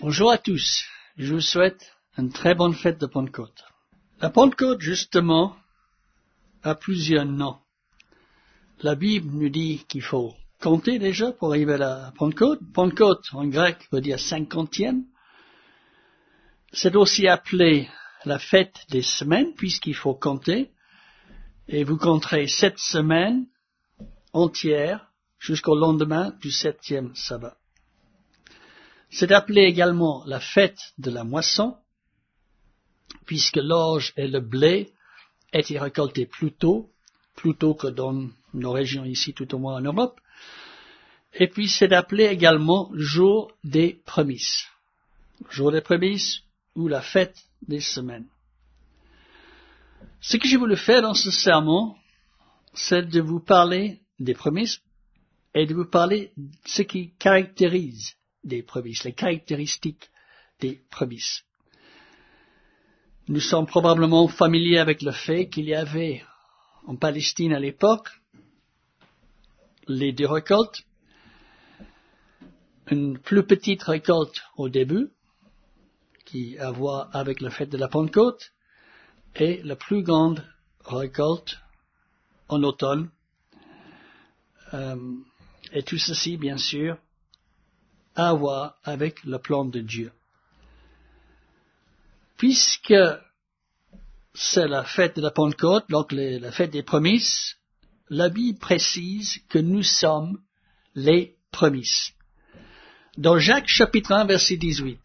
Bonjour à tous, je vous souhaite une très bonne fête de Pentecôte. La Pentecôte, justement, a plusieurs noms. La Bible nous dit qu'il faut compter déjà pour arriver à la Pentecôte. Pentecôte, en grec, veut dire cinquantième. C'est aussi appelé la fête des semaines, puisqu'il faut compter. Et vous compterez 7 semaines entières jusqu'au lendemain du 7e sabbat. C'est appelé également la fête de la moisson, puisque l'orge et le blé étaient récoltés plus tôt que dans nos régions ici, tout au moins en Europe. Et puis c'est appelé également jour des prémices. Jour des prémices ou la fête des semaines. Ce que j'ai voulu faire dans ce sermon, c'est de vous parler des prémices et de vous parler de ce qui caractérise des prémices, les caractéristiques des prémices. Nous sommes probablement familiers avec le fait qu'il y avait en Palestine à l'époque les deux récoltes, une plus petite récolte au début, qui a à voir avec la fête de la Pentecôte, et la plus grande récolte en automne. Et tout ceci, bien sûr, a à voir avec le plan de Dieu. Puisque c'est la fête de la Pentecôte, donc la fête des prémices, la Bible précise que nous sommes les prémices. Dans Jacques chapitre 1, verset 18,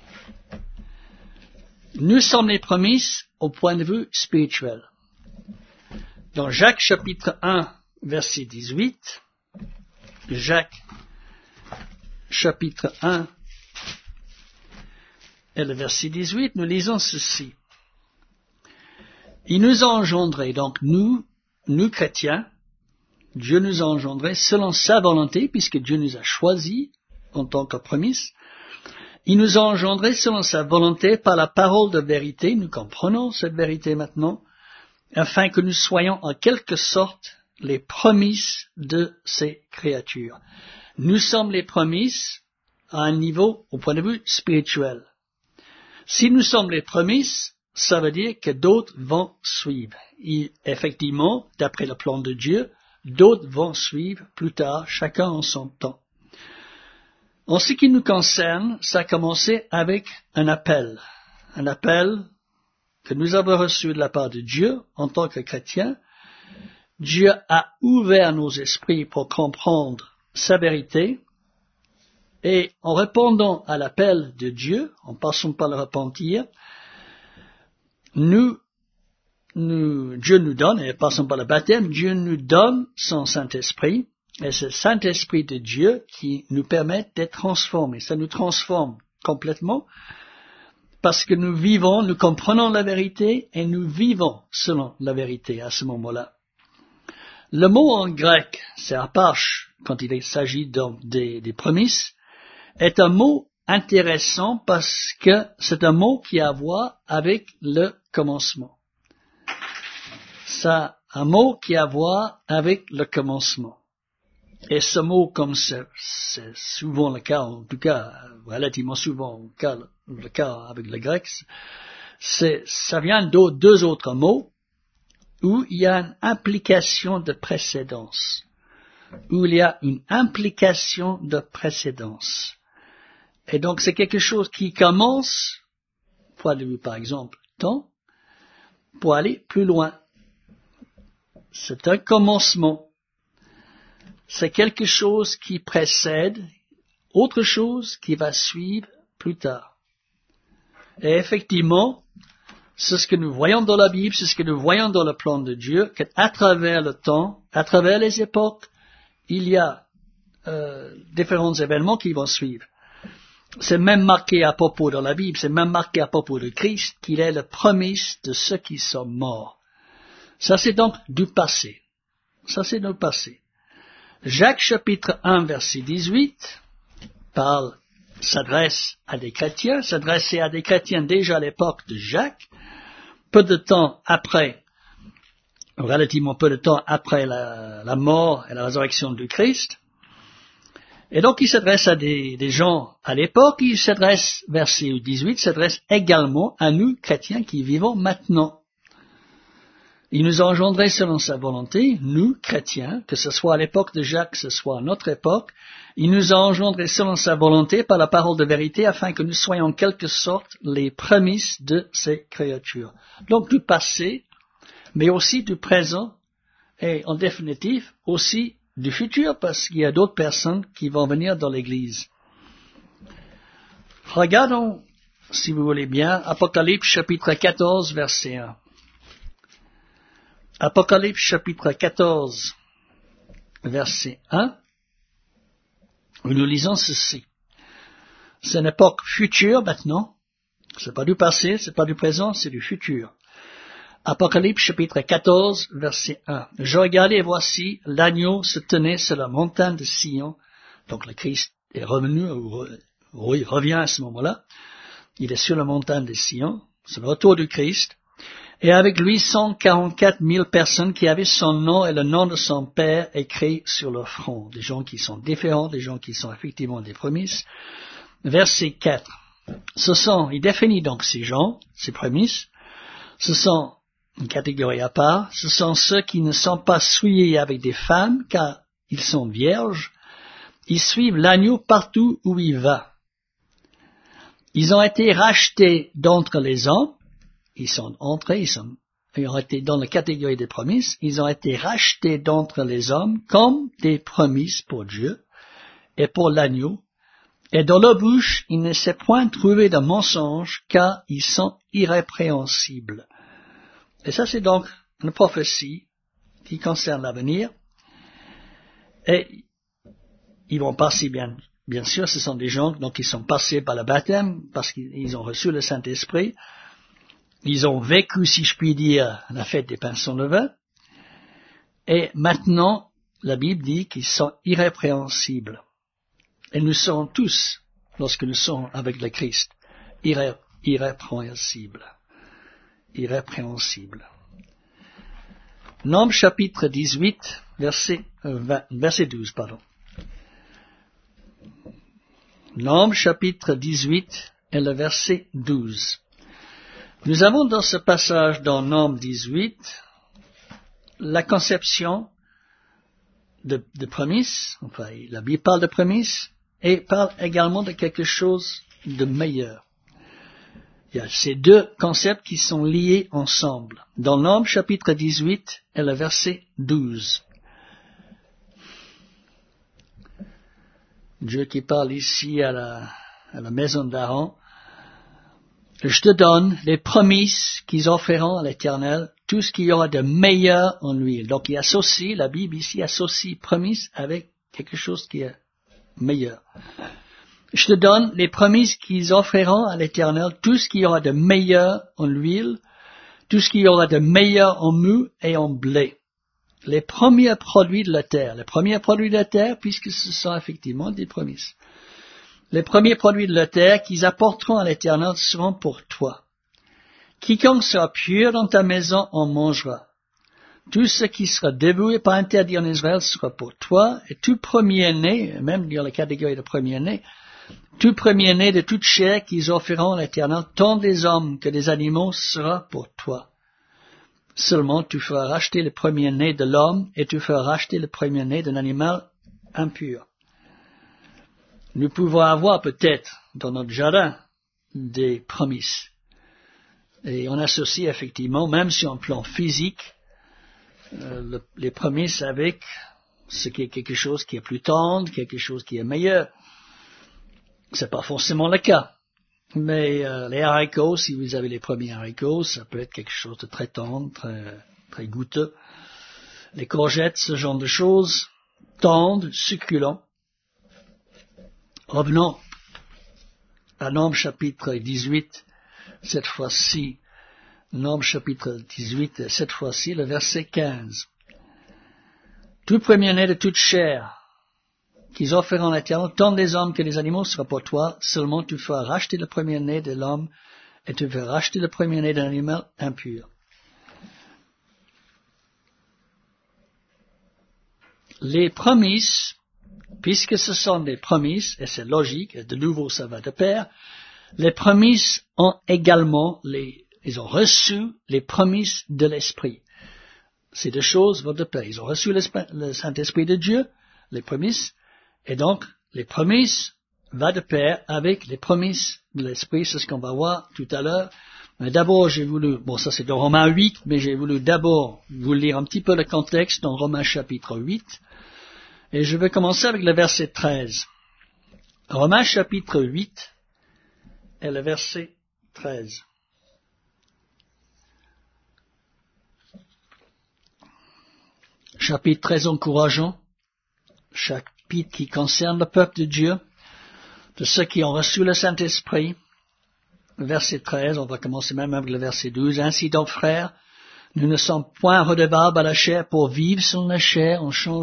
nous sommes les prémices au point de vue spirituel. Dans Jacques chapitre 1, verset 18, Jacques chapitre 1 et le verset 18, nous lisons ceci. Il nous a engendrés, donc nous chrétiens, Dieu nous a engendrés selon sa volonté, puisque Dieu nous a choisis en tant que prémices. Il nous a engendrés selon sa volonté par la parole de vérité, nous comprenons cette vérité maintenant, afin que nous soyons en quelque sorte les prémices de ces créatures. Nous sommes les prémices à un niveau au point de vue spirituel. Si nous sommes les prémices, ça veut dire que d'autres vont suivre. Et effectivement, d'après le plan de Dieu, d'autres vont suivre plus tard, chacun en son temps. En ce qui nous concerne, ça a commencé avec un appel que nous avons reçu de la part de Dieu en tant que chrétiens. Dieu a ouvert nos esprits pour comprendre sa vérité, et en répondant à l'appel de Dieu, en passant par le repentir, Dieu nous donne, et passons par le baptême, Dieu nous donne son Saint-Esprit, et c'est le Saint-Esprit de Dieu qui nous permet d'être transformés. Ça nous transforme complètement, parce que nous comprenons la vérité, et nous vivons selon la vérité à ce moment-là. Le mot en grec, c'est arpache, quand il s'agit des prémices, est un mot intéressant parce que c'est un mot qui a à voir avec le commencement. C'est un mot qui a à voir avec le commencement. Et ce mot, comme c'est souvent le cas, en tout cas, relativement souvent le cas avec le grec, ça vient de deux autres mots où il y a une implication de précédence. Et donc, c'est quelque chose qui commence, pour aller, par exemple, temps, pour aller plus loin. C'est un commencement. C'est quelque chose qui précède autre chose qui va suivre plus tard. Et effectivement, c'est ce que nous voyons dans la Bible, c'est ce que nous voyons dans le plan de Dieu, qu'à travers le temps, à travers les époques, il y a différents événements qui vont suivre. C'est même marqué à propos dans la Bible, c'est même marqué à propos de Christ qu'il est le prémice de ceux qui sont morts. Ça c'est donc du passé. Jacques chapitre 1 verset 18 s'adresse à des chrétiens, s'adressait à des chrétiens déjà à l'époque de Jacques, relativement peu de temps après la mort et la résurrection du Christ. Et donc, il s'adresse à des gens à l'époque, il s'adresse, verset 18, s'adresse également à nous, chrétiens, qui vivons maintenant. Il nous a engendrés selon sa volonté, nous, chrétiens, que ce soit à l'époque de Jacques, que ce soit à notre époque, il nous a engendrés selon sa volonté par la parole de vérité, afin que nous soyons en quelque sorte les prémices de ces créatures. Donc, du passé, mais aussi du présent, et en définitive, aussi du futur, parce qu'il y a d'autres personnes qui vont venir dans l'Église. Regardons, si vous voulez bien, Apocalypse chapitre 14, verset 1. Apocalypse chapitre 14, verset 1, où nous lisons ceci. C'est une époque future maintenant. C'est pas du passé, c'est pas du présent, c'est du futur. Apocalypse chapitre 14, verset 1. Je regardais et voici, l'agneau se tenait sur la montagne de Sion. Donc le Christ est revenu, ou il revient à ce moment-là. Il est sur la montagne de Sion. C'est le retour du Christ. Et avec lui 144 000 personnes qui avaient son nom et le nom de son Père écrit sur leur front. Des gens qui sont différents, des gens qui sont effectivement des prémices. Verset 4. Il définit donc ces gens, ces prémices. Ce sont une catégorie à part. Ce sont ceux qui ne sont pas souillés avec des femmes, car ils sont vierges. Ils suivent l'agneau partout où il va. Ils ont été rachetés d'entre les hommes. Ils ont été dans la catégorie des prémices. Ils ont été rachetés d'entre les hommes comme des prémices pour Dieu et pour l'agneau. Et dans leur bouche, il ne s'est point trouvé de mensonge, car ils sont irrépréhensibles. Et ça, c'est donc une prophétie qui concerne l'avenir. Et ils vont passer, bien sûr, ce sont des gens donc, qui sont passés par le baptême, parce qu'ils ont reçu le Saint-Esprit. Ils ont vécu, si je puis dire, la fête des pains sans levain. Et maintenant, la Bible dit qu'ils sont irrépréhensibles. Et nous serons tous, lorsque nous sommes avec le Christ, irrépréhensibles. Irrépréhensibles. Nombres chapitre 18, verset 12, pardon. Nombres chapitre 18 et le verset 12. Nous avons dans ce passage dans Nombres 18 la conception de prémices, enfin la Bible parle de prémices et parle également de quelque chose de meilleur. Il y a ces deux concepts qui sont liés ensemble. Dans Nombres chapitre 18 et le verset 12. Dieu qui parle ici à la maison d'Aaron. Je te donne les prémices qu'ils offriront à l'Éternel, tout ce qu'il y aura de meilleur en l'huile. Donc il associe, la Bible ici associe prémices avec quelque chose qui est meilleur. Je te donne les prémices qu'ils offriront à l'Éternel, tout ce qu'il y aura de meilleur en l'huile, tout ce qu'il y aura de meilleur en mou et en blé. Les premiers produits de la terre, puisque ce sont effectivement des prémices. Les premiers produits de la terre qu'ils apporteront à l'Éternel seront pour toi. Quiconque sera pur dans ta maison en mangera. Tout ce qui sera dévoué par interdit en Israël sera pour toi, et tout premier-né, même dans la catégorie de premier-né, tout premier-né de toute chair qu'ils offriront à l'Éternel, tant des hommes que des animaux, sera pour toi. Seulement tu feras racheter le premier-né de l'homme, et tu feras racheter le premier-né d'un animal impur. Nous pouvons avoir peut-être dans notre jardin des prémices. Et on associe effectivement, même sur un plan physique, les prémices avec ce qui est quelque chose qui est plus tendre, quelque chose qui est meilleur. C'est pas forcément le cas. Mais les haricots, si vous avez les premiers haricots, ça peut être quelque chose de très tendre, très goûteux. Les courgettes, ce genre de choses, tendres, succulents. Revenons à Nombres chapitre 18, cette fois-ci. Nombres chapitre 18, cette fois-ci, le verset 15. Tout premier-né de toute chair qu'ils offriront à l'Éternel, tant des hommes que des animaux sera pour toi, seulement tu feras racheter le premier-né de l'homme et tu feras racheter le premier-né d'un animal impur. Les prémices puisque ce sont des promesses, et c'est logique, et de nouveau ça va de pair, les promesses ont également ils ont reçu les promesses de l'Esprit. Ces deux choses vont de pair. Ils ont reçu le Saint-Esprit de Dieu, les promesses, et donc les promesses vont de pair avec les promesses de l'Esprit, c'est ce qu'on va voir tout à l'heure. Mais d'abord, ça c'est dans Romains 8, mais j'ai voulu d'abord vous lire un petit peu le contexte dans Romains chapitre 8, et je vais commencer avec le verset 13. Romains chapitre 8 et le verset 13. Chapitre très encourageant, chapitre qui concerne le peuple de Dieu, de ceux qui ont reçu le Saint-Esprit. Verset 13, on va commencer même avec le verset 12. Ainsi donc, frères, nous ne sommes point redevables à la chair pour vivre selon la chair. On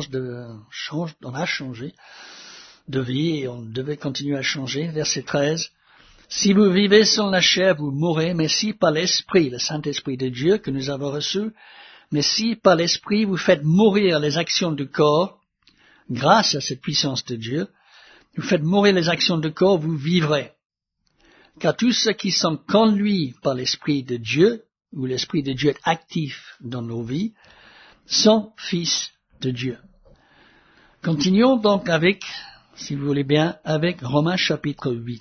a changé de vie et on devait continuer à changer. Verset 13. Si vous vivez selon la chair, vous mourrez, mais si par l'Esprit, le Saint-Esprit de Dieu que nous avons reçu, mais si par l'Esprit vous faites mourir les actions du corps, grâce à cette puissance de Dieu, vous faites mourir les actions du corps, vous vivrez. Car tous ceux qui sont conduits par l'Esprit de Dieu, où l'Esprit de Dieu est actif dans nos vies, sont fils de Dieu. Continuons donc avec, si vous voulez bien, avec Romains chapitre 8.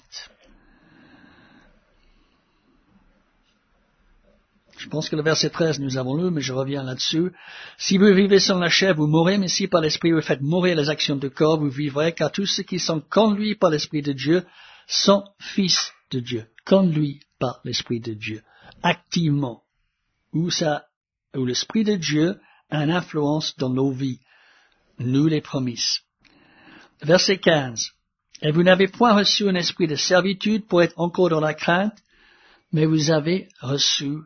Je pense que le verset 13 nous avons lu, mais je reviens là-dessus. Si vous vivez sans la chair, vous mourrez, mais si par l'Esprit vous faites mourir les actions du corps, vous vivrez, car tous ceux qui sont conduits par l'Esprit de Dieu sont fils de Dieu, conduits par l'Esprit de Dieu, activement, où l'Esprit de Dieu a une influence dans nos vies, nous les promesses. Verset 15. Et vous n'avez point reçu un esprit de servitude pour être encore dans la crainte, mais vous avez reçu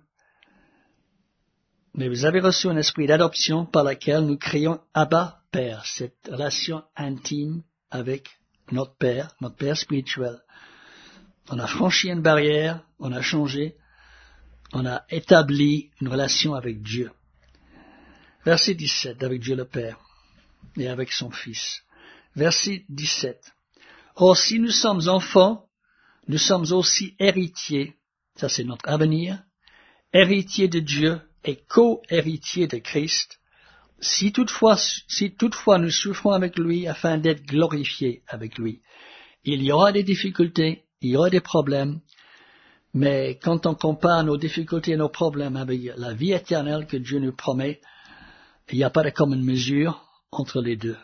un esprit d'adoption par lequel nous crions Abba, Père, cette relation intime avec notre Père spirituel. On a franchi une barrière, on a changé, on a établi une relation avec Dieu. Verset 17, avec Dieu le Père et avec son Fils. Verset 17. Or, si nous sommes enfants, nous sommes aussi héritiers, ça c'est notre avenir, héritiers de Dieu et co-héritiers de Christ, si toutefois nous souffrons avec lui afin d'être glorifiés avec lui. Il y aura des difficultés, il y aura des problèmes, mais quand on compare nos difficultés et nos problèmes avec la vie éternelle que Dieu nous promet, il n'y a pas de commune mesure entre les deux.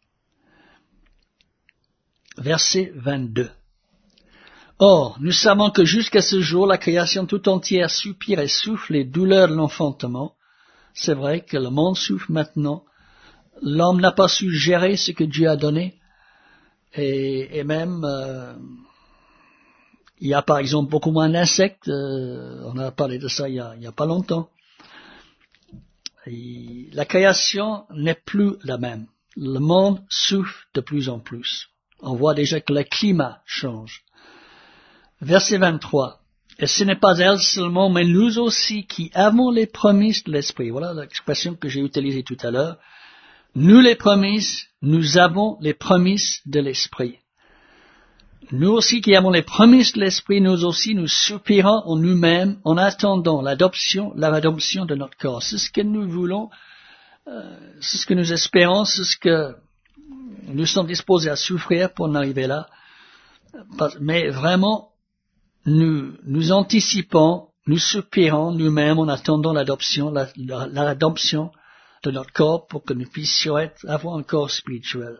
Verset 22. Or, nous savons que jusqu'à ce jour, la création tout entière soupire et souffre les douleurs de l'enfantement. C'est vrai que le monde souffre maintenant. L'homme n'a pas su gérer ce que Dieu a donné. Et même, il y a par exemple beaucoup moins d'insectes. On a parlé de ça il y a pas longtemps. Et la création n'est plus la même. Le monde souffre de plus en plus. On voit déjà que le climat change. Verset 23. Et ce n'est pas elle seulement, mais nous aussi qui avons les promesses de l'Esprit. Voilà l'expression que j'ai utilisée tout à l'heure. Nous les promesses, nous avons les promesses de l'Esprit. Nous aussi qui avons les promesses de l'Esprit, nous aussi nous soupirons en nous-mêmes en attendant la rédemption de notre corps. C'est ce que nous voulons, c'est ce que nous espérons, c'est ce que nous sommes disposés à souffrir pour en arriver là. Mais vraiment, nous anticipons, nous soupirons nous-mêmes en attendant l'adoption, la rédemption de notre corps pour que nous puissions avoir un corps spirituel.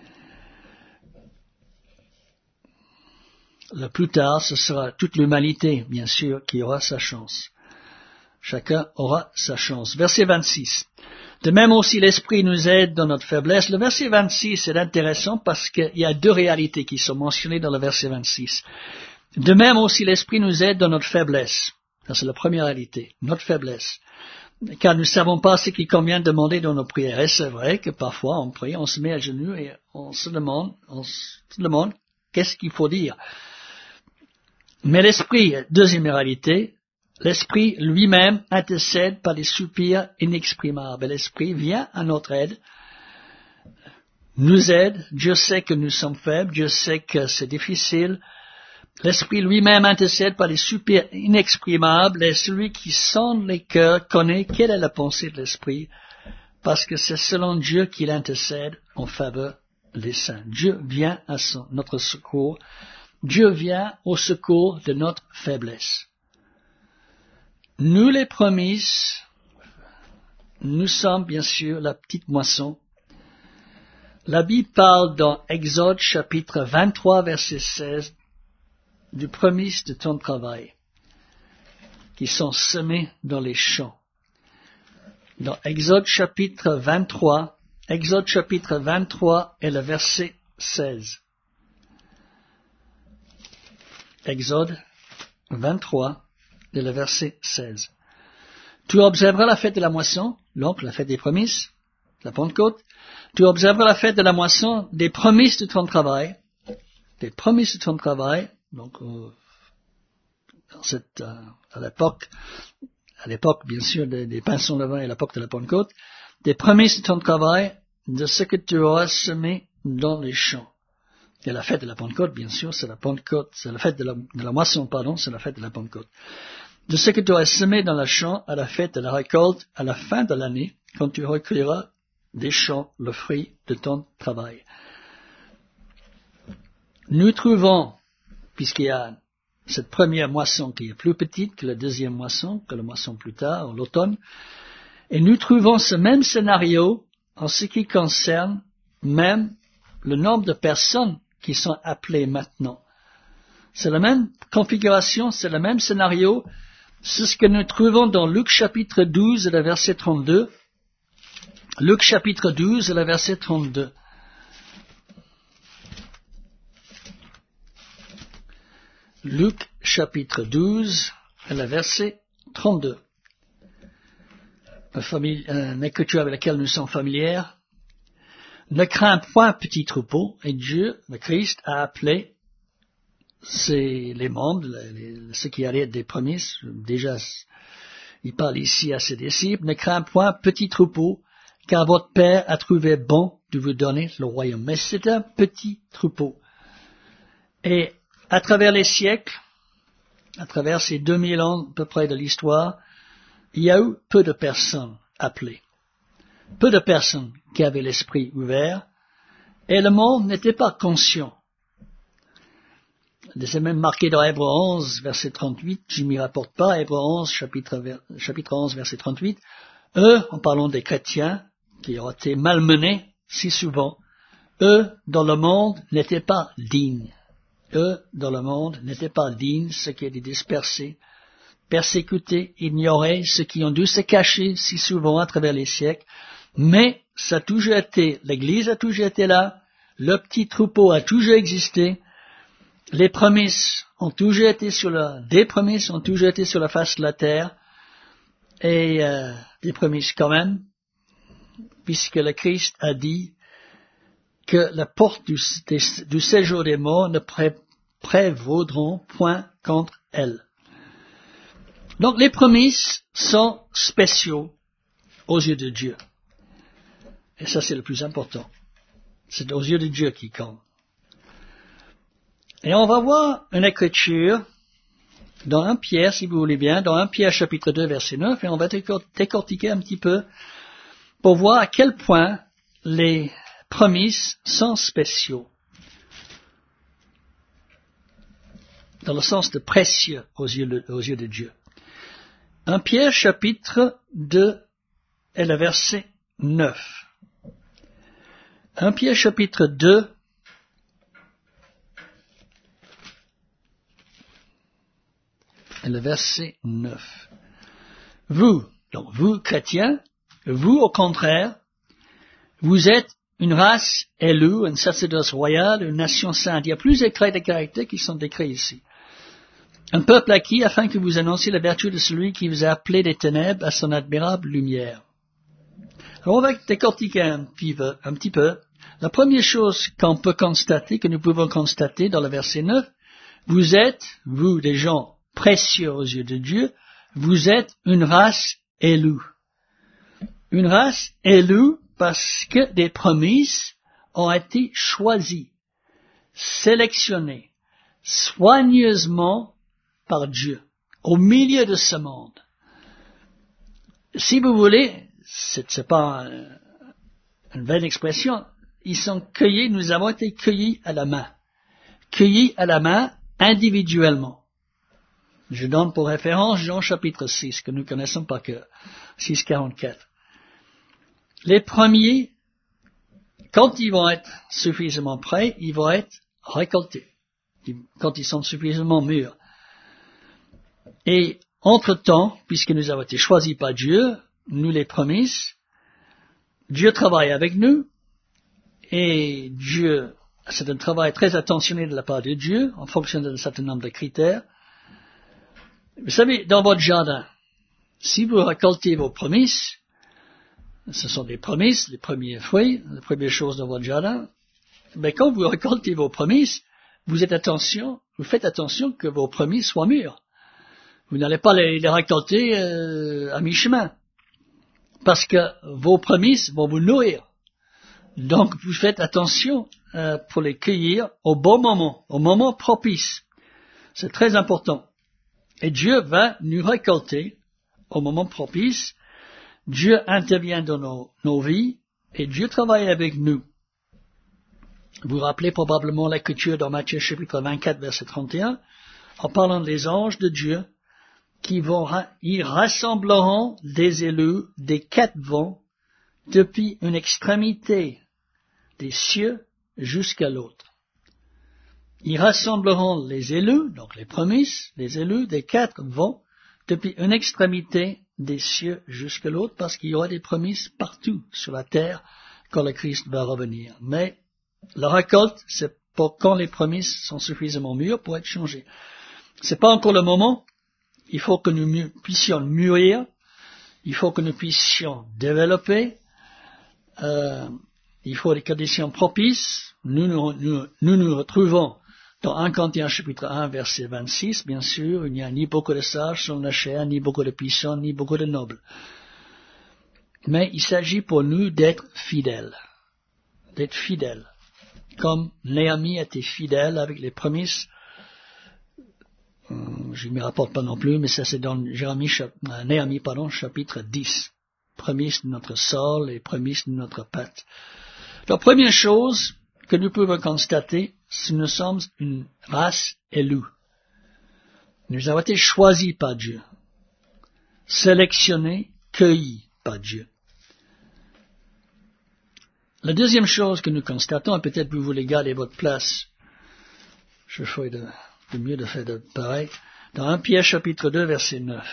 Le plus tard, ce sera toute l'humanité, bien sûr, qui aura sa chance. Chacun aura sa chance. Verset 26. De même aussi l'Esprit nous aide dans notre faiblesse. Le verset 26 est intéressant parce qu'il y a deux réalités qui sont mentionnées dans le verset 26. De même aussi l'Esprit nous aide dans notre faiblesse. Ça c'est la première réalité, notre faiblesse. Car nous ne savons pas ce qu'il convient de demander dans nos prières. Et c'est vrai que parfois on prie, on se met à genoux et on se demande qu'est-ce qu'il faut dire. Mais l'Esprit, deuxième réalité, l'Esprit lui-même intercède par des soupirs inexprimables. L'Esprit vient à notre aide nous aide. Dieu sait que nous sommes faibles, Dieu sait que c'est difficile. L'Esprit lui-même intercède par les super inexprimables, et celui qui sonde les cœurs connaît quelle est la pensée de l'Esprit, parce que c'est selon Dieu qu'il intercède en faveur des saints. Dieu vient à notre secours. Dieu vient au secours de notre faiblesse. Nous les promises, nous sommes bien sûr la petite moisson. La Bible parle dans Exode chapitre 23 verset 16 du prémices de ton travail qui sont semés dans les champs. Dans Exode chapitre 23 et le verset 16. Exode 23 et le verset 16. Tu observeras la fête de la moisson, donc la fête des prémices, la Pentecôte. Tu observeras la fête de la moisson des prémices de ton travail, donc à l'époque bien sûr des pains sans levain et à l'époque de la Pentecôte, des prémices de ton travail, de ce que tu auras semé dans les champs. Et la fête de la Pentecôte, bien sûr, c'est la Pentecôte, c'est la fête de la moisson, c'est la fête de la Pentecôte. De ce que tu auras semé dans le champ à la fête de la récolte, à la fin de l'année, quand tu recueilleras des champs le fruit de ton travail. Nous trouvons, puisqu'il y a cette première moisson qui est plus petite que la deuxième moisson, que la moisson plus tard, en l'automne, et nous trouvons ce même scénario en ce qui concerne même le nombre de personnes qui sont appelées maintenant. C'est la même configuration, c'est le même scénario. C'est ce que nous trouvons dans Luc chapitre 12 et le verset 32. Luc chapitre 12 et le verset 32. Luc chapitre 12 et le verset 32. Une écriture avec laquelle nous sommes familiers. Ne crains point, petit troupeau, et Dieu, le Christ, a appelé les membres, ceux qui allaient être des prémices. Déjà, il parle ici à ses disciples. Ne crains point, petit troupeau, car votre Père a trouvé bon de vous donner le royaume. Mais c'est un petit troupeau. Et à travers les siècles, à travers ces 2000 ans à peu près de l'histoire, il y a eu peu de personnes appelées. Peu de personnes qui avaient l'esprit ouvert, et le monde n'était pas conscient. C'est même marqué dans Hébreux 11, verset 38, je m'y rapporte pas, Hébreux 11, chapitre 11, verset 38, eux, en parlant des chrétiens, qui ont été malmenés si souvent, eux, dans le monde, n'étaient pas dignes. Eux, dans le monde, n'étaient pas dignes, ceux qui étaient dispersés, persécutés, ignorés, ceux qui ont dû se cacher si souvent à travers les siècles. Mais ça a toujours été, l'Église a toujours été là, le petit troupeau a toujours existé, les prémices ont toujours été des prémices ont toujours été sur la face de la terre, et des prémices quand même, puisque le Christ a dit que la porte du séjour des morts ne prévaudront point contre elle. Donc les prémices sont spéciaux aux yeux de Dieu. Et ça, c'est le plus important. C'est aux yeux de Dieu qui compte. Et on va voir une écriture dans 1 Pierre, si vous voulez bien, dans 1 Pierre chapitre 2, verset 9, et on va décortiquer un petit peu pour voir à quel point les prémices sont spéciaux. Dans le sens de précieux aux yeux de Dieu. 1 Pierre chapitre 2 et le verset 9. 1 Pierre chapitre 2 et le verset 9. Vous, chrétiens, vous au contraire, vous êtes une race élue, un sacerdoce royal, une nation sainte. Il y a plusieurs traits de caractère qui sont décrits ici. Un peuple acquis afin que vous annonciez la vertu de celui qui vous a appelé des ténèbres à son admirable lumière. Alors on va décortiquer un petit peu. La première chose qu'on peut constater, que nous pouvons constater dans le verset 9, vous êtes, vous des gens précieux aux yeux de Dieu, vous êtes une race élue. Une race élue parce que des prémices ont été choisis, sélectionnés, soigneusement par Dieu, au milieu de ce monde. Si vous voulez, c'est pas une belle expression, ils sont cueillis, nous avons été cueillis à la main individuellement. Je donne pour référence Jean chapitre 6, que nous connaissons par cœur, 6,44. Les premiers, quand ils vont être suffisamment prêts, ils vont être récoltés, quand ils sont suffisamment mûrs. Et entre-temps, puisque nous avons été choisis par Dieu, nous les promises, Dieu travaille avec nous, et Dieu, c'est un travail très attentionné de la part de Dieu, en fonction d'un certain nombre de critères. Vous savez, dans votre jardin, si vous récoltez vos promesses, ce sont des promesses, les premiers fruits, les premières choses dans votre jardin, mais quand vous récoltez vos promesses, vous faites attention que vos promesses soient mûres. Vous n'allez pas les récolter à mi-chemin, parce que vos promesses vont vous nourrir. Donc vous faites attention pour les cueillir au bon moment, au moment propice. C'est très important. Et Dieu va nous récolter au moment propice. Dieu intervient dans nos vies et Dieu travaille avec nous. Vous vous rappelez probablement l'écriture dans Matthieu chapitre 24 verset 31 en parlant des anges de Dieu ils rassembleront des élus des 4 vents depuis une extrémité des cieux jusqu'à l'autre. Ils rassembleront les élus, donc les promesses, les élus des 4 vents, depuis une extrémité des cieux jusqu'à l'autre, parce qu'il y aura des promesses partout sur la terre quand le Christ va revenir. Mais la récolte, c'est pour quand les promesses sont suffisamment mûres pour être changées. C'est pas encore le moment. Il faut que nous puissions mûrir. Il faut que nous puissions développer. Il faut des conditions propices. Nous nous retrouvons dans 1 Corinthiens chapitre 1 verset 26, bien sûr, il n'y a ni beaucoup de sages sur la chair, ni beaucoup de puissants, ni beaucoup de nobles. Mais il s'agit pour nous d'être fidèles. D'être fidèles. Comme Néhémie était fidèle avec les promesses. Je ne me rapporte pas non plus, mais ça c'est dans Néhémie chapitre 10. Promesses de notre sol et promesses de notre pâte. La première chose que nous pouvons constater, c'est que nous sommes une race élue. Nous avons été choisis par Dieu, sélectionnés, cueillis par Dieu. La deuxième chose que nous constatons, et peut-être vous voulez garder votre place, je ferai de mieux de faire de pareil, dans 1 Pierre chapitre 2 verset 9.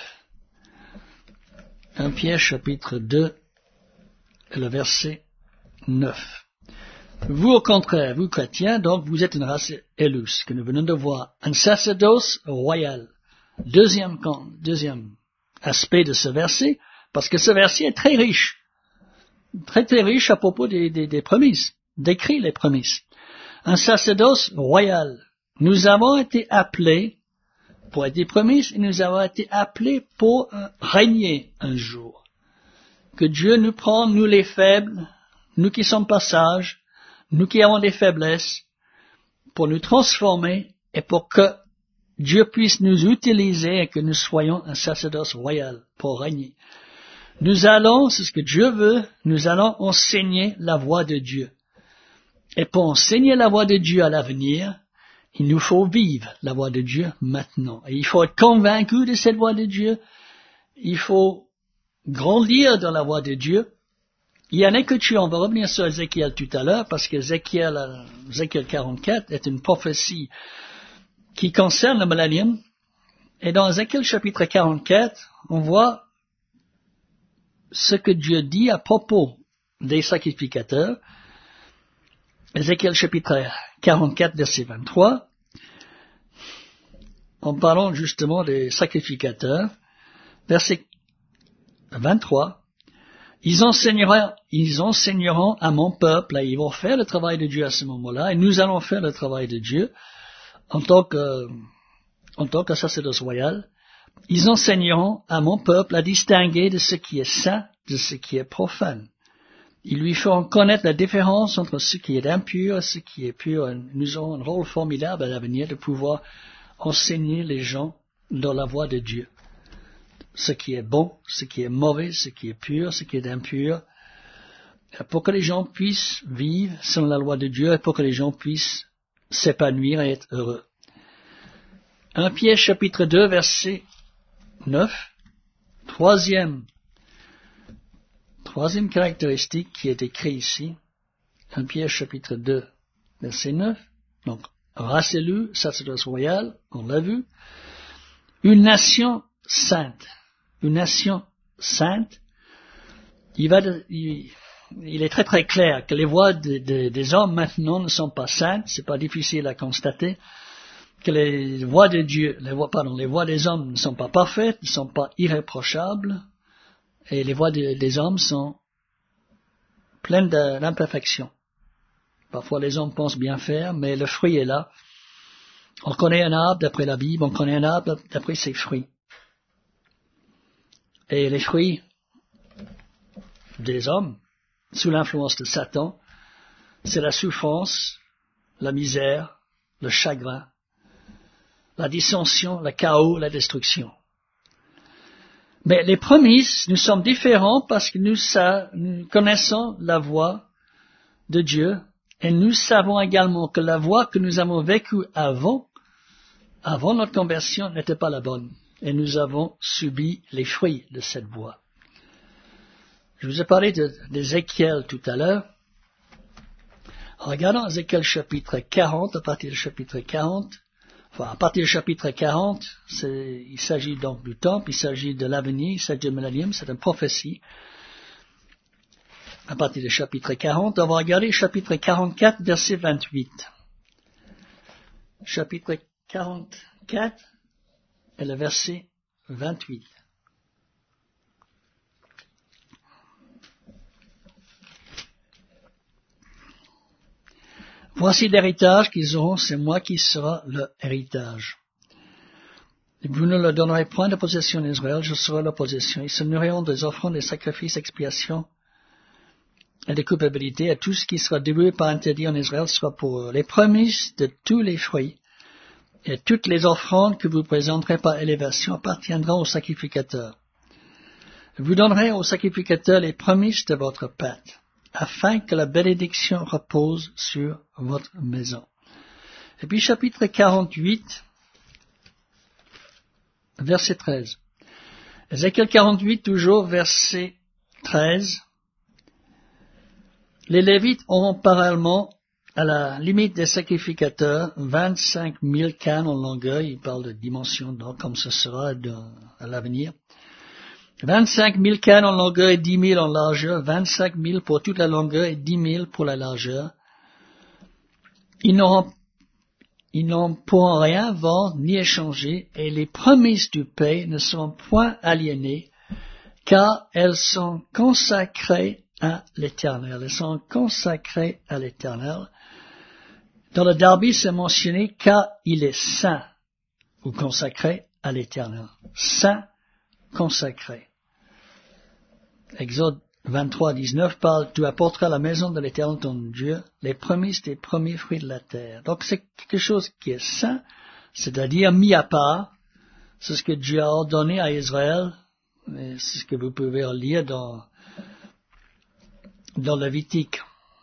1 Pierre chapitre 2, le verset 9. Vous, au contraire, vous chrétiens, donc vous êtes une race élue, ce que nous venons de voir, un sacerdoce royal. Deuxième aspect de ce verset, parce que ce verset est très riche, très riche à propos des promesses, décrit les promesses. Un sacerdoce royal. Nous avons été appelés pour être des promesses et nous avons été appelés pour régner un jour. Que Dieu nous prend, nous les faibles, nous qui sommes pas sages, nous qui avons des faiblesses, pour nous transformer et pour que Dieu puisse nous utiliser et que nous soyons un sacerdoce royal pour régner. Nous allons, c'est ce que Dieu veut, nous allons enseigner la voie de Dieu. Et pour enseigner la voie de Dieu à l'avenir, il nous faut vivre la voie de Dieu maintenant. Et il faut être convaincu de cette voie de Dieu. Il faut grandir dans la voie de Dieu. Il y a une écriture, on va revenir sur Ézéchiel tout à l'heure, parce que Ézéchiel 44 est une prophétie qui concerne le millénium. Et dans Ézéchiel chapitre 44, on voit ce que Dieu dit à propos des sacrificateurs. Ézéchiel chapitre 44, verset 23, en parlant justement des sacrificateurs, verset 23, ils enseigneront à mon peuple, et ils vont faire le travail de Dieu à ce moment-là, et nous allons faire le travail de Dieu en tant que sacerdoce royal. Ils enseigneront à mon peuple à distinguer de ce qui est saint de ce qui est profane. Ils lui feront connaître la différence entre ce qui est impur et ce qui est pur. Nous aurons un rôle formidable à l'avenir de pouvoir enseigner les gens dans la voie de Dieu. Ce qui est bon, ce qui est mauvais, ce qui est pur, ce qui est impur, pour que les gens puissent vivre selon la loi de Dieu et pour que les gens puissent s'épanouir et être heureux. 1 Pierre chapitre 2 verset 9, troisième caractéristique qui est écrite ici, 1 Pierre chapitre 2 verset 9, donc race élue, sacerdoce royal, on l'a vu, une nation sainte, il est très très clair que les voies des hommes maintenant ne sont pas saintes, c'est pas difficile à constater, que les voies de Dieu, les voies des hommes ne sont pas parfaites, ne sont pas irréprochables, et les voies des hommes sont pleines d'imperfections. Parfois les hommes pensent bien faire, mais le fruit est là. On connaît un arbre d'après la Bible, on connaît un arbre d'après ses fruits. Et les fruits des hommes, sous l'influence de Satan, c'est la souffrance, la misère, le chagrin, la dissension, le chaos, la destruction. Mais les promesses, nous sommes différents parce que nous connaissons la voie de Dieu et nous savons également que la voie que nous avons vécue avant notre conversion n'était pas la bonne. Et nous avons subi les fruits de cette voie. Je vous ai parlé d'Ézéchiel tout à l'heure. Regardons Ézéchiel chapitre 40, à partir du chapitre 40. Enfin, à partir du chapitre 40, il s'agit donc du temple, il s'agit de l'avenir, il s'agit de millénium, c'est une prophétie. À partir du chapitre 40, on va regarder le chapitre 44, verset 28. Chapitre 44 et le verset 28. Voici l'héritage qu'ils auront, c'est moi qui sera leur héritage. Vous ne leur donnerez point de possession d'Israël, je serai leur possession. Ils se nourriront des offrandes, des sacrifices, expiations et des culpabilités, et tout ce qui sera dévoué par interdit en Israël sera pour eux. Les prémices de tous les fruits et toutes les offrandes que vous présenterez par élévation appartiendront au sacrificateur. Vous donnerez au sacrificateur les prémices de votre pâte, afin que la bénédiction repose sur votre maison. Et puis chapitre 48, verset 13. Ézéchiel 48, toujours verset 13. Les Lévites auront parallèlement à la limite des sacrificateurs 25 000 cannes en longueur, il parle de dimension, donc comme ce sera à l'avenir. 25 000 cannes en longueur et 10 000 en largeur, 25 000 pour toute la longueur et 10 000 pour la largeur. Ils n'en pourront rien vendre ni échanger, et les promesses du pays ne seront point aliénées, car elles sont consacrées à l'Éternel. Elles sont consacrées à l'Éternel. Dans le Darby, c'est mentionné car il est saint, ou consacré à l'Éternel. Saint, consacré. Exode 23, 19 parle, tu apporteras à la maison de l'Éternel ton Dieu les prémices des premiers fruits de la terre. Donc c'est quelque chose qui est saint, c'est-à-dire mis à part. C'est ce que Dieu a ordonné à Israël, et c'est ce que vous pouvez lire dans Lévitique.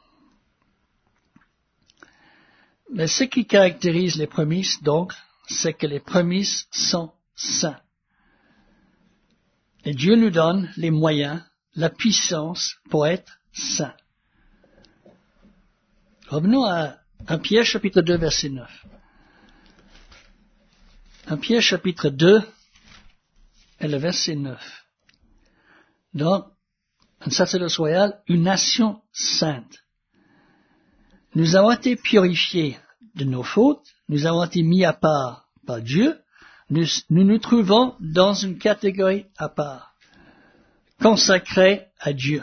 Mais ce qui caractérise les prémices, donc, c'est que les prémices sont saints. Et Dieu nous donne les moyens, la puissance pour être saints. Revenons à 1 Pierre chapitre 2 verset 9. 1 Pierre chapitre 2 et le verset 9. Donc, un sacerdoce royal, une nation sainte. Nous avons été purifiés de nos fautes, nous avons été mis à part par Dieu, nous nous trouvons dans une catégorie à part, consacrée à Dieu.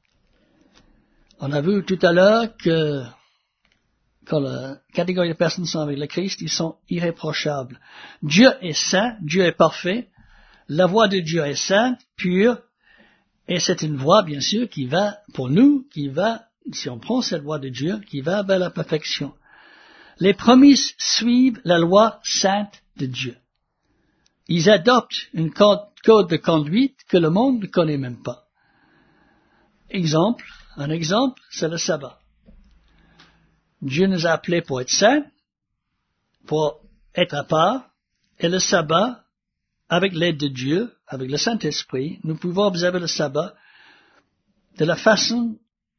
On a vu tout à l'heure que quand la catégorie de personnes sont avec le Christ, ils sont irréprochables. Dieu est saint, Dieu est parfait, la voix de Dieu est sainte, pure, Et c'est une voie, bien sûr, qui va, pour nous, si on prend cette voie de Dieu, qui va vers la perfection. Les promesses suivent la loi sainte de Dieu. Ils adoptent un code de conduite que le monde ne connaît même pas. Un exemple, c'est le sabbat. Dieu nous a appelés pour être saints, pour être à part, et le sabbat, avec l'aide de Dieu, avec le Saint-Esprit, nous pouvons observer le sabbat de la façon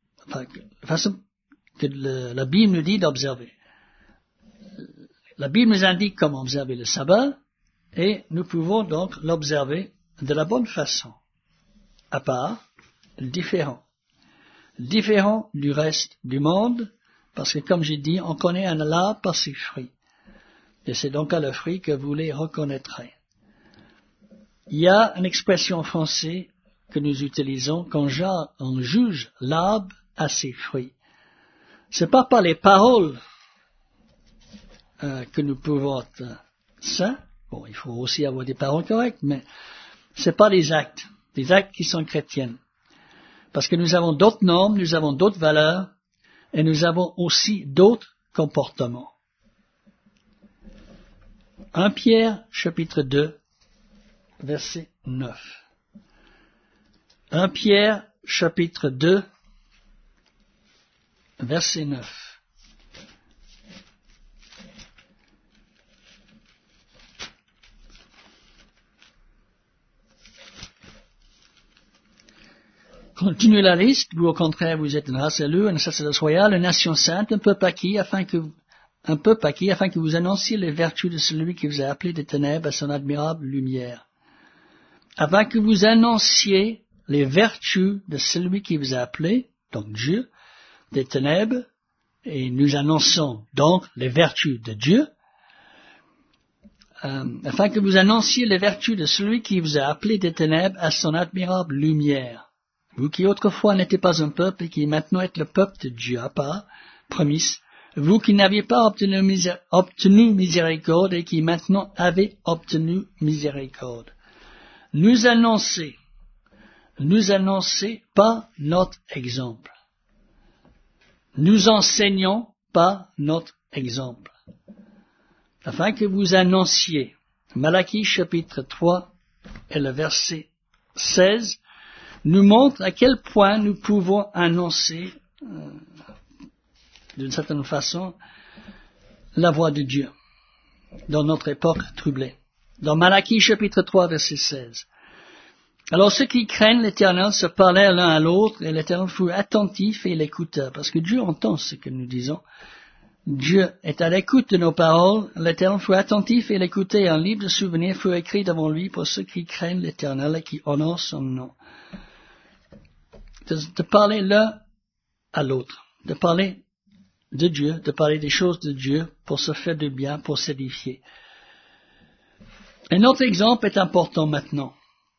que la Bible nous dit d'observer. La Bible nous indique comment observer le sabbat, et nous pouvons donc l'observer de la bonne façon, à part, différent du reste du monde, parce que comme j'ai dit, on connaît un arbre par ses fruits. Et c'est donc à le fruit que vous les reconnaîtrez. Il y a une expression en français que nous utilisons quand on juge l'arbre à ses fruits. C'est pas par les paroles que nous pouvons être saints. Bon, il faut aussi avoir des paroles correctes, mais c'est pas les actes qui sont chrétiennes. Parce que nous avons d'autres normes, nous avons d'autres valeurs, et nous avons aussi d'autres comportements. 1 Pierre, chapitre 2, verset 9. 1 Pierre, chapitre 2, verset 9. Continuez la liste, vous au contraire, vous êtes une race élue, un sacerdoce royal, une nation sainte, un peuple acquis, afin que vous annonciez les vertus de celui qui vous a appelé des ténèbres à son admirable lumière. Afin que vous annonciez les vertus de celui qui vous a appelé, donc Dieu, des ténèbres, et nous annonçons donc les vertus de Dieu, afin que vous annonciez les vertus de celui qui vous a appelé des ténèbres à son admirable lumière. Vous qui autrefois n'étiez pas un peuple et qui maintenant êtes le peuple de Dieu à part, promisse, vous qui n'aviez pas obtenu miséricorde et qui maintenant avez obtenu miséricorde. Nous annoncer par notre exemple. Nous enseignons par notre exemple. Afin que vous annonciez. Malachie chapitre 3 et le verset 16 nous montre à quel point nous pouvons annoncer, d'une certaine façon, la voix de Dieu dans notre époque troublée. Dans Malachie chapitre 3 verset 16. Alors ceux qui craignent l'Éternel se parlèrent l'un à l'autre et l'Éternel fut attentif et il écouta. Parce que Dieu entend ce que nous disons. Dieu est à l'écoute de nos paroles. L'Éternel fut attentif et il écoutait. Un livre de souvenirs fut écrit devant lui pour ceux qui craignent l'Éternel et qui honorent son nom. De parler l'un à l'autre, de parler de Dieu, de parler des choses de Dieu pour se faire du bien, pour s'édifier. Et notre exemple est important maintenant.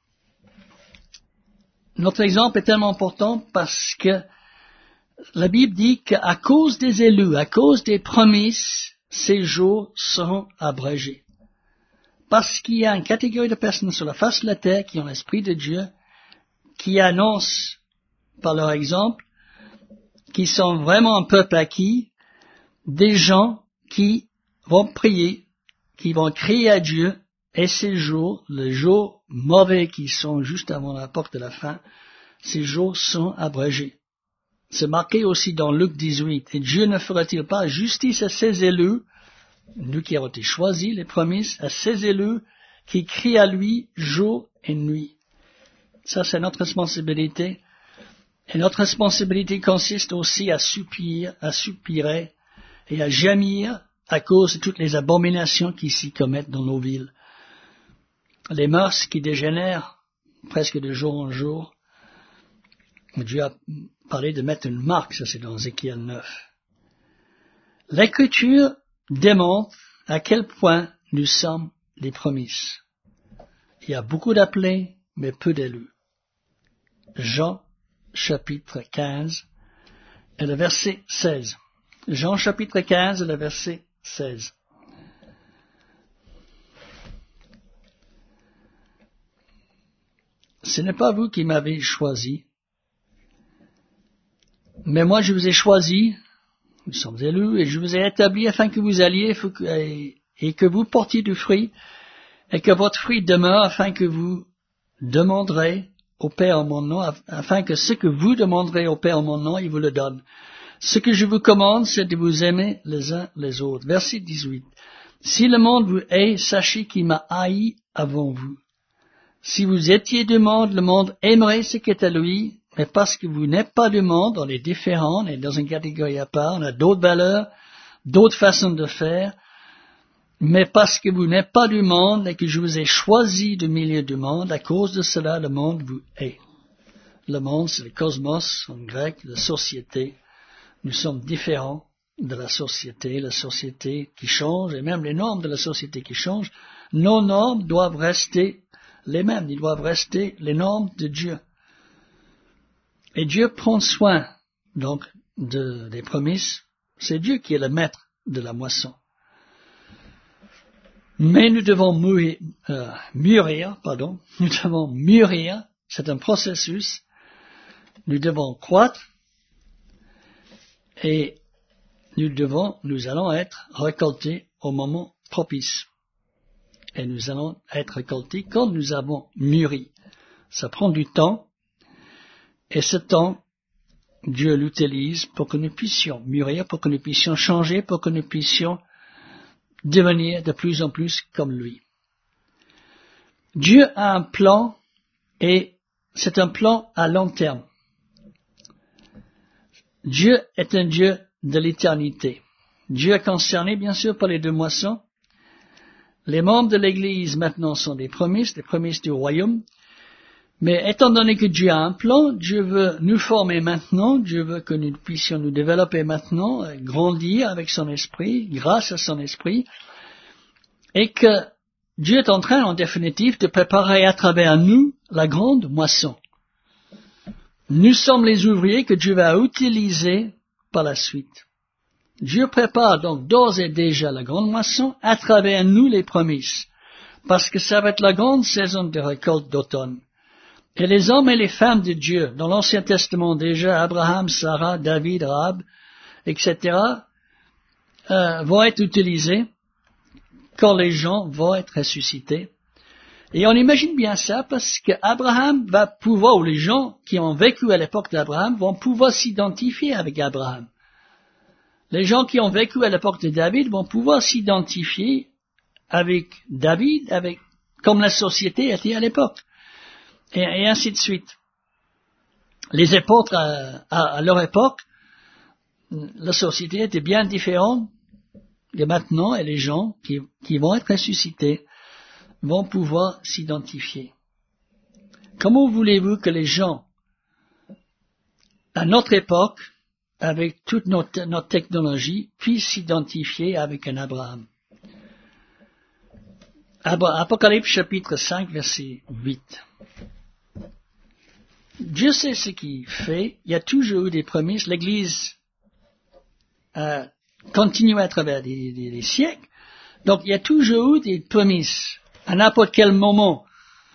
Notre exemple est tellement important parce que la Bible dit qu'à cause des élus, à cause des promesses, ces jours seront abrégés. Parce qu'il y a une catégorie de personnes sur la face de la terre qui ont l'Esprit de Dieu, qui annoncent par leur exemple, qui sont vraiment un peuple acquis, des gens qui vont prier, qui vont crier à Dieu, et ces jours, les jours mauvais qui sont juste avant la porte de la fin, ces jours sont abrégés. C'est marqué aussi dans Luc 18. Et Dieu ne fera-t-il pas justice à ses élus, nous qui avons été choisis, les promesses, à ses élus qui crient à lui jour et nuit. Ça, c'est notre responsabilité. Et notre responsabilité consiste aussi à soupirer et à gémir à cause de toutes les abominations qui s'y commettent dans nos villes. Les mœurs qui dégénèrent presque de jour en jour. Dieu a parlé de mettre une marque, ça c'est dans Ézéchiel 9. L'Écriture démontre à quel point nous sommes les promesses. Il y a beaucoup d'appelés, mais peu d'élus. Jean chapitre 15 et le verset 16. Jean chapitre 15 et le verset 16. ce n'est pas vous qui m'avez choisi, mais moi je vous ai choisi, nous sommes élus, et je vous ai établi afin que vous alliez et que vous portiez du fruit, et que votre fruit demeure, afin que vous demanderez au Père en mon nom, afin que ce que vous demanderez au Père en mon nom, il vous le donne. Ce que je vous commande, c'est de vous aimer les uns les autres. Verset 18. Si le monde vous hait, sachez qu'il m'a haï avant vous. Si vous étiez du monde, le monde aimerait ce qui est à lui, mais parce que vous n'êtes pas du monde, on est différent, on est dans une catégorie à part, on a d'autres valeurs, d'autres façons de faire, mais parce que vous n'êtes pas du monde et que je vous ai choisi du milieu du monde, à cause de cela, le monde vous hait. Le monde, c'est le cosmos, en grec, la société. Nous sommes différents de la société qui change, et même les normes de la société qui changent. Nos normes doivent rester les mêmes, ils doivent rester les normes de Dieu. Et Dieu prend soin, donc, des promesses. C'est Dieu qui est le maître de la moisson. Mais nous devons mûrir, c'est un processus. Nous devons croître et nous allons être récoltés au moment propice. Et nous allons être récoltés quand nous avons mûri. Ça prend du temps, et ce temps, Dieu l'utilise pour que nous puissions mûrir, pour que nous puissions changer, pour que nous puissions devenir de plus en plus comme lui. Dieu a un plan, et c'est un plan à long terme. Dieu est un Dieu de l'éternité. Dieu est concerné, bien sûr, par les deux moissons. Les membres de l'Église, maintenant, sont des promesses du royaume. Mais étant donné que Dieu a un plan, Dieu veut nous former maintenant, Dieu veut que nous puissions nous développer maintenant, grandir avec son esprit, grâce à son esprit, et que Dieu est en train, en définitive, de préparer à travers nous la grande moisson. Nous sommes les ouvriers que Dieu va utiliser par la suite. Dieu prépare donc d'ores et déjà la grande moisson à travers nous les promesses, parce que ça va être la grande saison de récolte d'automne. Et les hommes et les femmes de Dieu, dans l'Ancien Testament déjà, Abraham, Sarah, David, Rahab, etc., vont être utilisés quand les gens vont être ressuscités. Et on imagine bien ça parce que Abraham va pouvoir, ou les gens qui ont vécu à l'époque d'Abraham vont pouvoir s'identifier avec Abraham. Les gens qui ont vécu à l'époque de David vont pouvoir s'identifier avec David, comme la société était à l'époque. Et ainsi de suite. Les apôtres, à leur époque, la société était bien différente de maintenant, et les gens qui vont être ressuscités vont pouvoir s'identifier. Comment voulez-vous que les gens, à notre époque, avec toute notre technologie, puissent s'identifier avec un Abraham? Apocalypse chapitre 5, verset 8. Dieu sait ce qu'il fait. Il y a toujours eu des promesses. L'Église a continué à travers des siècles. Donc, il y a toujours eu des promesses. À n'importe quel moment,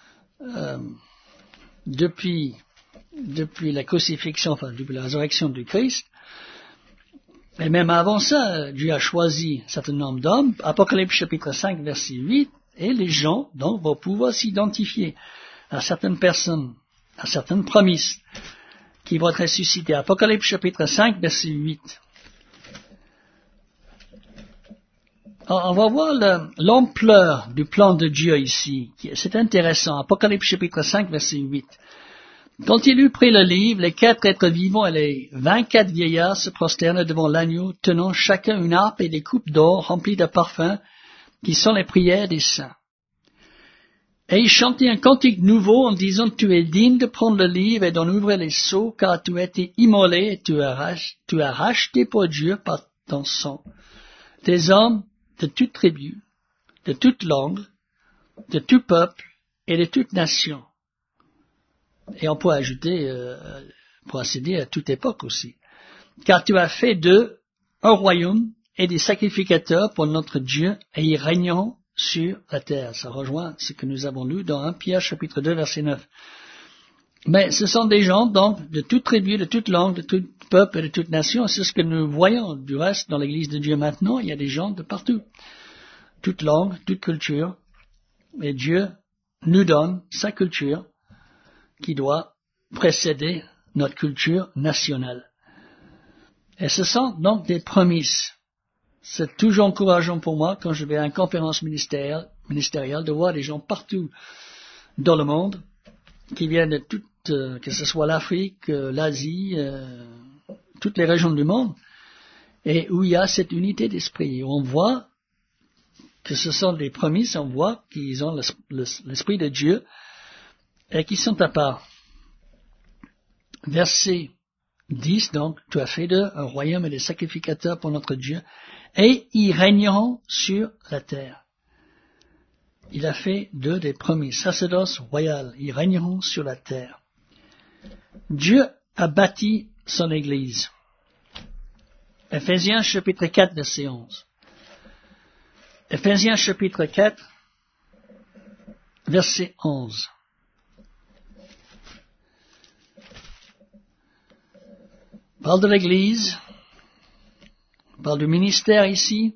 depuis la crucifixion, enfin, depuis la résurrection du Christ, et même avant ça, Dieu a choisi un certain nombre d'hommes. Apocalypse chapitre 5, verset 8, et les gens, donc, vont pouvoir s'identifier à certaines personnes, à certaines promesses qui vont être ressuscitées. Apocalypse chapitre 5, verset 8. On va voir l'ampleur du plan de Dieu ici. C'est intéressant. Apocalypse chapitre 5, verset 8. Quand il eut pris le livre, les 4 êtres vivants et les 24 vieillards se prosternent devant l'agneau, tenant chacun une harpe et des coupes d'or remplies de parfums, qui sont les prières des saints. Et ils chantaient un cantique nouveau en disant, tu es digne de prendre le livre et d'en ouvrir les sceaux, car tu as été immolé et tu as racheté pour Dieu par ton sang des hommes de toute tribu, de toute langue, de tout peuple et de toute nation. Et on peut ajouter, procéder à toute époque aussi. Car tu as fait d'eux un royaume et des sacrificateurs pour notre Dieu, et ils régneront sur la terre. Ça rejoint ce que nous avons lu dans 1 Pierre chapitre 2 verset 9. Mais ce sont des gens, donc, de toute tribu, de toute langue, de tout peuple et de toute nation. C'est ce que nous voyons, du reste, dans l'Église de Dieu maintenant. Il y a des gens de partout. Toute langue, toute culture. Et Dieu nous donne sa culture qui doit précéder notre culture nationale. Et ce sont donc des promesses. C'est toujours encourageant pour moi, quand je vais à une conférence ministérielle, de voir des gens partout dans le monde, qui viennent de toutes, que ce soit l'Afrique, l'Asie, toutes les régions du monde, et où il y a cette unité d'esprit. On voit que ce sont des promesses, on voit qu'ils ont l'Esprit de Dieu, et qui sont à part. Verset 10, donc, tu as fait d'eux un royaume et des sacrificateurs pour notre Dieu, et ils régneront sur la terre. Il a fait d'eux des promesses, sacerdoce royal, ils régneront sur la terre. Dieu a bâti son Église. Ephésiens chapitre 4, verset 11. Ephésiens chapitre 4, verset 11. Parle de l'Église, parle du ministère ici,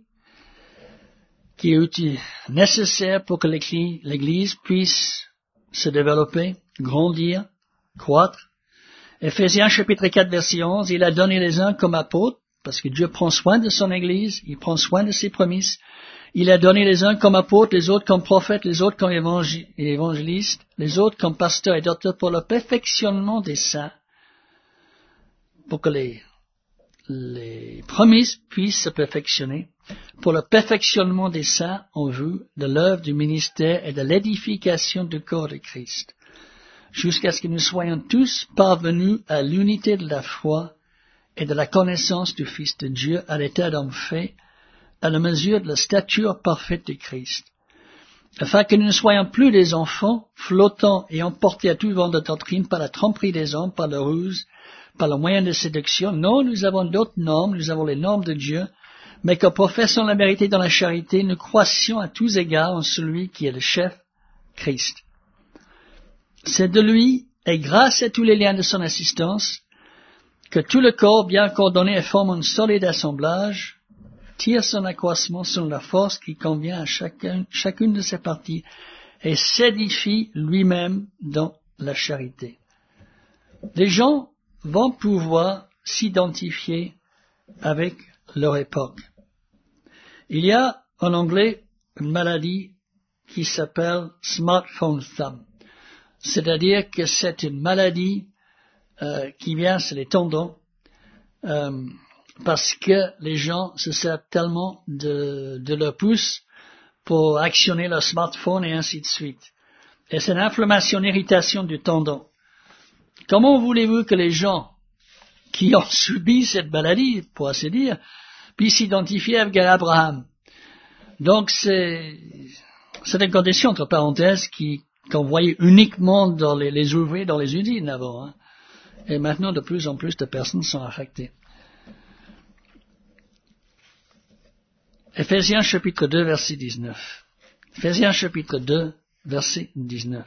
qui est nécessaire pour que l'Église puisse se développer, grandir, croître. Ephésiens chapitre 4, verset 11, il a donné les uns comme apôtres, parce que Dieu prend soin de son Église, il prend soin de ses promesses. Il a donné les uns comme apôtres, les autres comme prophètes, les autres comme évangélistes, les autres comme pasteurs et docteurs pour le perfectionnement des saints, pour que les promesses puissent se perfectionner, pour le perfectionnement des saints en vue de l'œuvre du ministère et de l'édification du corps de Christ, jusqu'à ce que nous soyons tous parvenus à l'unité de la foi et de la connaissance du Fils de Dieu, à l'état d'homme fait, à la mesure de la stature parfaite de Christ, afin que nous ne soyons plus des enfants flottants et emportés à tout vent de doctrine par la tromperie des hommes, par la ruse, par le moyen de séduction. Non, nous avons d'autres normes, nous avons les normes de Dieu, mais que professant la vérité dans la charité, nous croissions à tous égards en celui qui est le chef, Christ. C'est de lui, et grâce à tous les liens de son assistance, que tout le corps, bien coordonné et formant un solide assemblage, tire son accroissement selon la force qui convient à chacune de ses parties, et s'édifie lui-même dans la charité. Les gens vont pouvoir s'identifier avec leur époque. Il y a en anglais une maladie qui s'appelle smartphone thumb, c'est-à-dire que c'est une maladie qui vient sur les tendons parce que les gens se servent tellement de leur pouce pour actionner leur smartphone et ainsi de suite. Et c'est une inflammation, une irritation du tendon. Comment voulez-vous que les gens qui ont subi cette maladie, pour ainsi dire, puissent s'identifier avec Abraham? Donc c'est une condition, entre parenthèses, qu'on voyait uniquement dans les ouvriers, dans les usines avant. Hein. Et maintenant, de plus en plus de personnes sont affectées. Ephésiens chapitre 2, verset 19. Ephésiens chapitre 2, verset 19.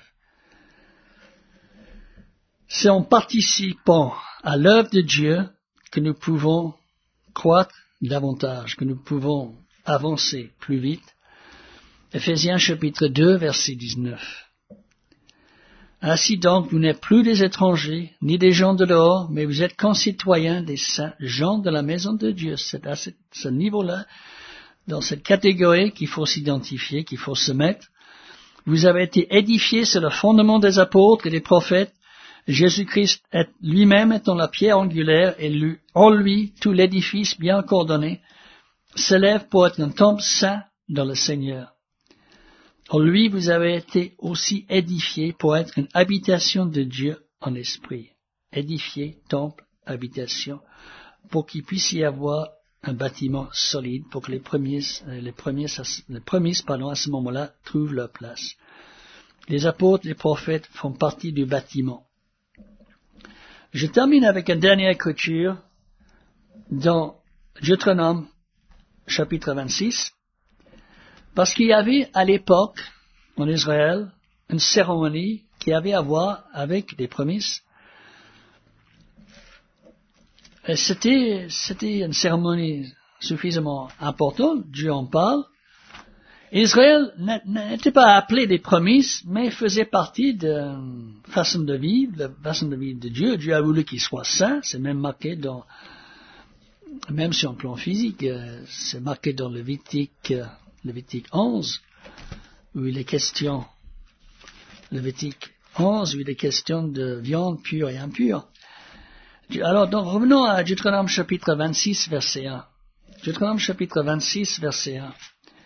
C'est en participant à l'œuvre de Dieu que nous pouvons croître davantage, que nous pouvons avancer plus vite. Ephésiens chapitre 2, verset 19. Ainsi donc, vous n'êtes plus des étrangers, ni des gens de dehors, mais vous êtes concitoyens des saints, gens de la maison de Dieu. C'est à ce niveau-là, dans cette catégorie qu'il faut s'identifier, qu'il faut se mettre. Vous avez été édifiés sur le fondement des apôtres et des prophètes. Jésus-Christ lui-même étant la pierre angulaire, et en lui tout l'édifice bien coordonné s'élève pour être un temple saint dans le Seigneur. En lui vous avez été aussi édifiés pour être une habitation de Dieu en esprit. Édifié, temple, habitation, pour qu'il puisse y avoir un bâtiment solide, pour que les promesses à ce moment-là trouvent leur place. Les apôtres, les prophètes font partie du bâtiment. Je termine avec une dernière écriture dans Deutéronome chapitre 26, parce qu'il y avait à l'époque en Israël une cérémonie qui avait à voir avec des promesses. Et c'était une cérémonie suffisamment importante, Dieu en parle. Israël n'était pas appelé des promesses, mais faisait partie de la façon de vivre de Dieu. Dieu a voulu qu'il soit saint, c'est même marqué même sur un plan physique, c'est marqué dans Lévitique 11, où il est question, Lévitique 11, où il est question de viande pure et impure. Alors, donc, revenons à Deutéronome chapitre 26, verset 1. Deutéronome chapitre 26, verset 1.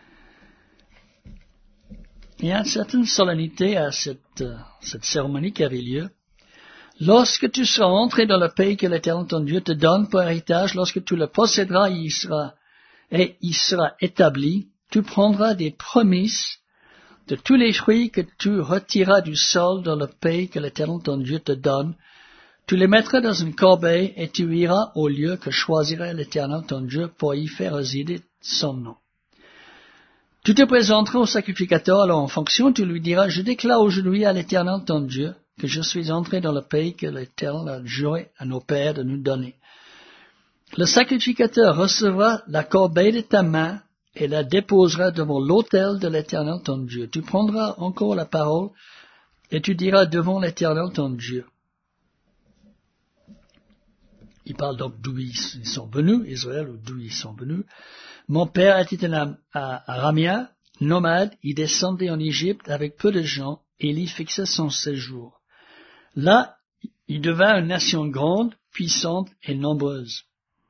Il y a une certaine solennité à cette cérémonie qui avait lieu. Lorsque tu seras entré dans le pays que l'Éternel ton Dieu te donne pour héritage, lorsque tu le posséderas, il sera établi, tu prendras des promesses de tous les fruits que tu retireras du sol dans le pays que l'Éternel ton Dieu te donne. Tu les mettras dans une corbeille et tu iras au lieu que choisirait l'Éternel ton Dieu pour y faire résider son nom. Tu te présenteras au sacrificateur, alors en fonction, tu lui diras, je déclare aujourd'hui à l'Éternel ton Dieu que je suis entré dans le pays que l'Éternel a juré à nos pères de nous donner. Le sacrificateur recevra la corbeille de ta main et la déposera devant l'autel de l'Éternel ton Dieu. Tu prendras encore la parole et tu diras devant l'Éternel ton Dieu. Il parle donc d'où ils sont venus, Israël, ou d'où ils sont venus. Mon père était un aramien, nomade, il descendait en Égypte avec peu de gens et il y fixa son séjour. Là, il devint une nation grande, puissante et nombreuse.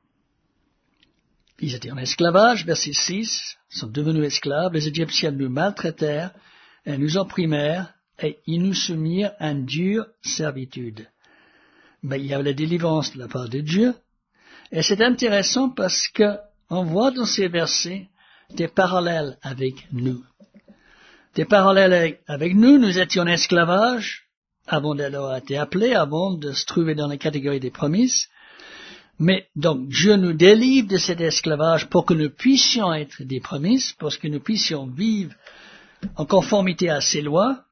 Ils étaient en esclavage, verset 6, sont devenus esclaves, les Égyptiens nous maltraitèrent et nous opprimèrent et ils nous soumirent à une dure servitude. Mais il y avait la délivrance de la part de Dieu. Et c'est intéressant parce que on voit dans ces versets des parallèles avec nous. Des parallèles avec nous, nous étions en esclavage avant d'avoir été appelés, avant de se trouver dans la catégorie des promesses. Mais donc Dieu nous délivre de cet esclavage pour que nous puissions être des promesses, pour que nous puissions vivre en conformité à ses lois.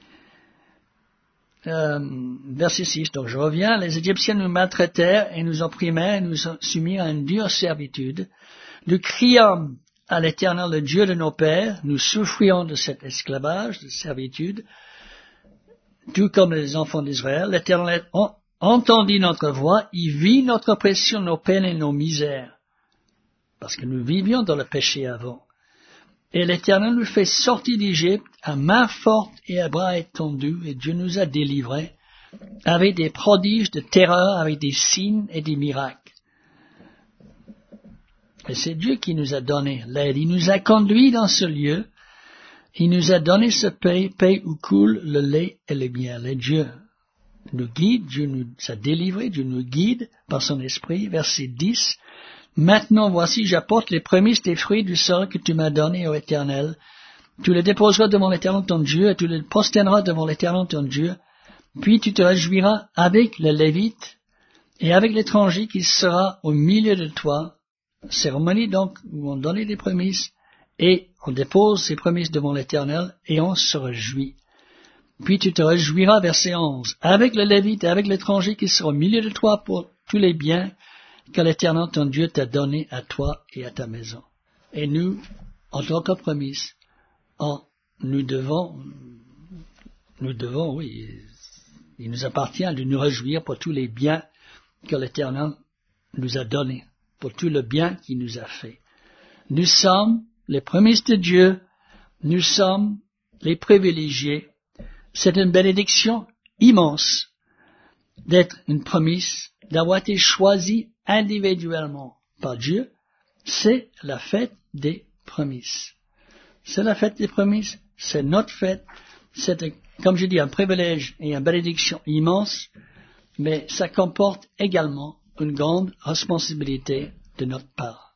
Verset 6, donc je reviens, les Égyptiens nous maltraitèrent et nous opprimèrent et nous soumirent à une dure servitude. Nous crions à l'Éternel, le Dieu de nos pères, nous souffrions de cet esclavage, de servitude, tout comme les enfants d'Israël. L'Éternel entendit notre voix, il vit notre oppression, nos peines et nos misères, parce que nous vivions dans le péché avant. Et l'Éternel nous fait sortir d'Égypte à main forte et à bras étendus, et Dieu nous a délivrés avec des prodiges de terreur, avec des signes et des miracles. Et c'est Dieu qui nous a donné l'aide. Il nous a conduits dans ce lieu. Il nous a donné ce pays où coule le lait et le miel. Et Dieu nous guide, Dieu nous a délivrés, Dieu nous guide par son esprit. Verset 10. Maintenant, voici, j'apporte les prémices des fruits du sol que tu m'as donné, ô Éternel. Tu les déposeras devant l'Éternel ton Dieu, et tu les prosterneras devant l'Éternel ton Dieu. Puis tu te réjouiras avec le Lévite et avec l'étranger qui sera au milieu de toi. Cérémonie donc où on donne des prémices, et on dépose ces prémices devant l'Éternel, et on se réjouit. Puis tu te réjouiras, verset 11, avec le Lévite et avec l'étranger qui sera au milieu de toi pour tous les biens que l'Éternel ton Dieu t'a donné à toi et à ta maison. Et nous, en tant que promesse, nous devons, oui, il nous appartient de nous réjouir pour tous les biens que l'Éternel nous a donnés, pour tout le bien qu'il nous a fait. Nous sommes les promesses de Dieu, nous sommes les privilégiés. C'est une bénédiction immense d'être une promesse, d'avoir été choisi individuellement par Dieu. C'est la fête des promesses. C'est la fête des promesses, c'est notre fête. C'est, comme je dis, un privilège et une bénédiction immense, mais ça comporte également une grande responsabilité de notre part.